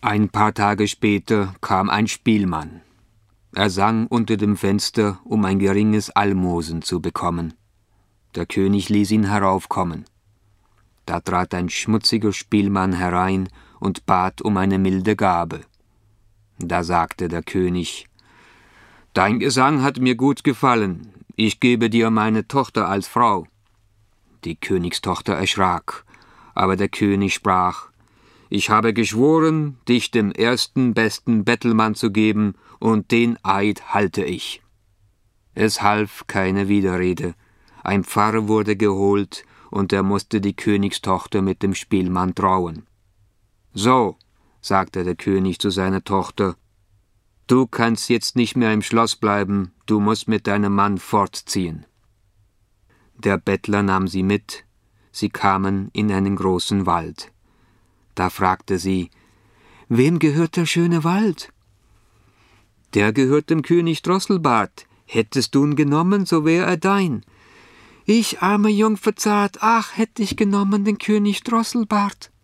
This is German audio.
Ein paar Tage später kam ein Spielmann. Er sang unter dem Fenster, um ein geringes Almosen zu bekommen. Der König ließ ihn heraufkommen. Da trat ein schmutziger Spielmann herein und bat um eine milde Gabe. Da sagte der König: »Dein Gesang hat mir gut gefallen, ich gebe dir meine Tochter als Frau.« Die Königstochter erschrak, aber der König sprach: »Ich habe geschworen, dich dem ersten besten Bettelmann zu geben, und den Eid halte ich.« Es half keine Widerrede. Ein Pfarrer wurde geholt, und er musste die Königstochter mit dem Spielmann trauen. »So«, sagte der König zu seiner Tochter, »du kannst jetzt nicht mehr im Schloss bleiben, du musst mit deinem Mann fortziehen.« Der Bettler nahm sie mit, sie kamen in einen großen Wald. Da fragte sie: »Wem gehört der schöne Wald?« »Der gehört dem König Drosselbart. Hättest du ihn genommen, so wär er dein.« »Ich, arme Jungfer zart, ach, hätt ich genommen den König Drosselbart.«